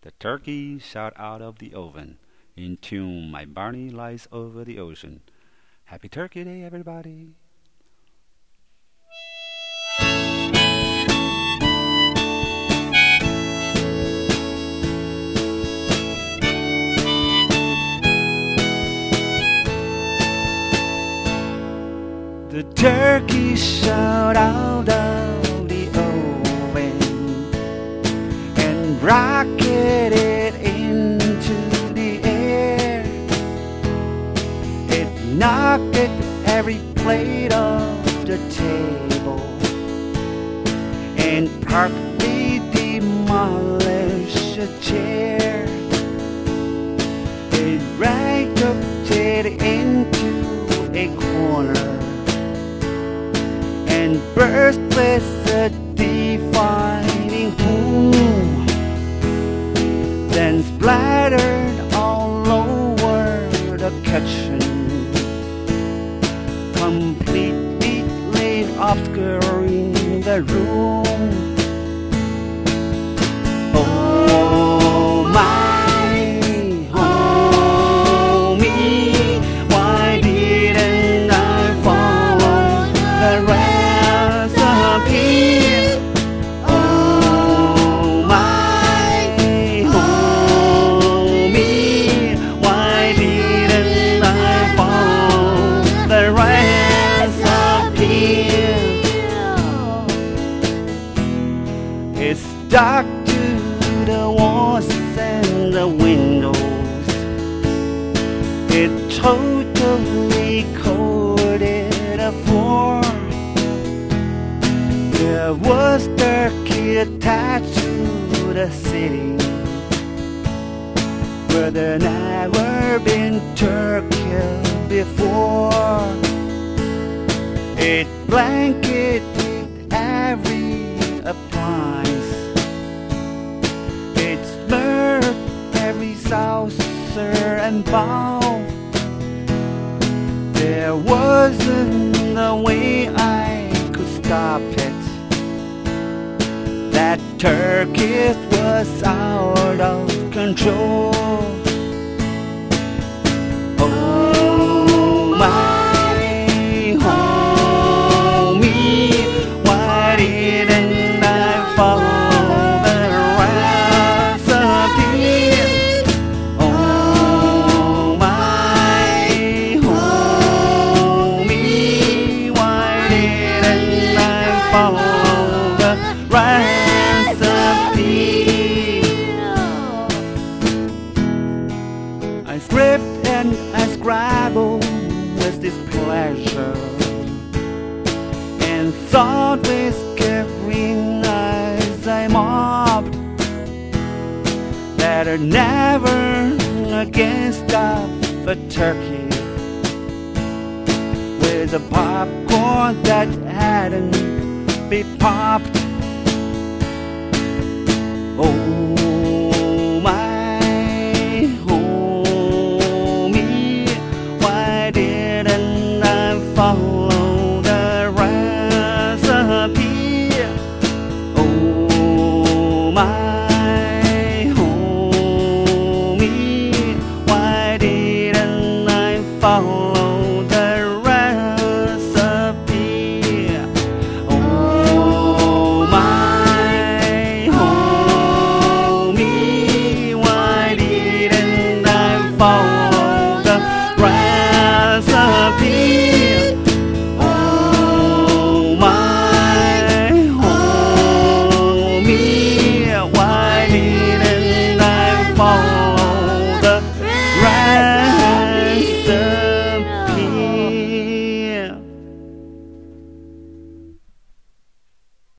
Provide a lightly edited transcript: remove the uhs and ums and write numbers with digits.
The turkey shot out of the oven. In tune, my Barney lies over the ocean. Happy Turkey Day, everybody! The turkey shot out of the oven and rocketed into the air. It knocked every plate off the table and partly demolished a chair. It rotated into a corner and burst with a defining boom, then splattered all over the kitchen, completely obscuring the room. Oh my homie, why didn't I follow the recipe? Oh my homie, why didn't I follow the recipe? It's stuck to the walls and the windows. It totally coated the floor. There was turkey attached to the city where there never been turkey before. It blanketed every appliance. It smeared every saucer and bowl. There wasn't a way I could stop it. That turkey was out of control. Oh my homie, why didn't I follow the recipe? Oh my homie, why didn't I follow the recipe? I script and I scribble with displeasure and thought with quivering eyes I mobbed that I'd never again stop a turkey with a popcorn that hadn't been popped.